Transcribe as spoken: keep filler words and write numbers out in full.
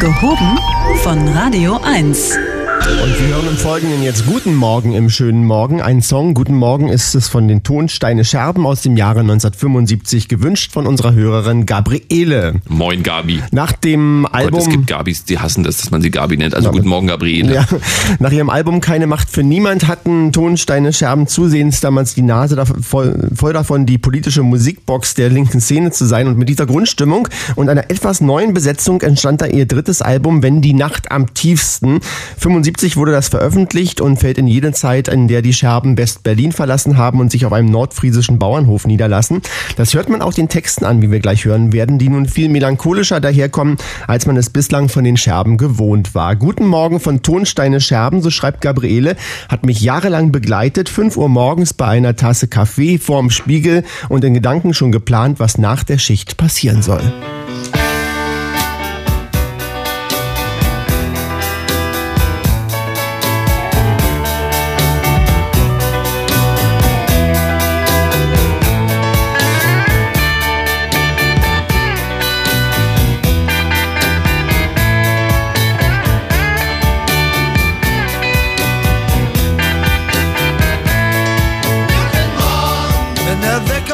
Gehoben von Radio eins. Und wir hören im Folgenden jetzt Guten Morgen im schönen Morgen. Ein Song, Guten Morgen, ist es von den Tonsteine Scherben aus dem Jahre neunzehnhundertfünfundsiebzig, gewünscht von unserer Hörerin Gabriele. Moin Gabi. Nach dem Album... Gott, es gibt Gabis, die hassen das, dass man sie Gabi nennt. Also Guten Morgen Gabriele. Ja, nach ihrem Album Keine Macht für Niemand hatten Tonsteine Scherben zusehends damals die Nase davon, voll, voll davon, die politische Musikbox der linken Szene zu sein. Und mit dieser Grundstimmung und einer etwas neuen Besetzung entstand da ihr drittes Album, Wenn die Nacht am tiefsten. fünfundsiebzig wurde das veröffentlicht und fällt in jene Zeit, in der die Scherben West-Berlin verlassen haben und sich auf einem nordfriesischen Bauernhof niederlassen. Das hört man auch den Texten an, wie wir gleich hören werden, die nun viel melancholischer daherkommen, als man es bislang von den Scherben gewohnt war. Guten Morgen von Tonsteine Scherben, so schreibt Gabriele, hat mich jahrelang begleitet, fünf Uhr morgens bei einer Tasse Kaffee vorm Spiegel und in Gedanken schon geplant, was nach der Schicht passieren soll. Wenn der Wecker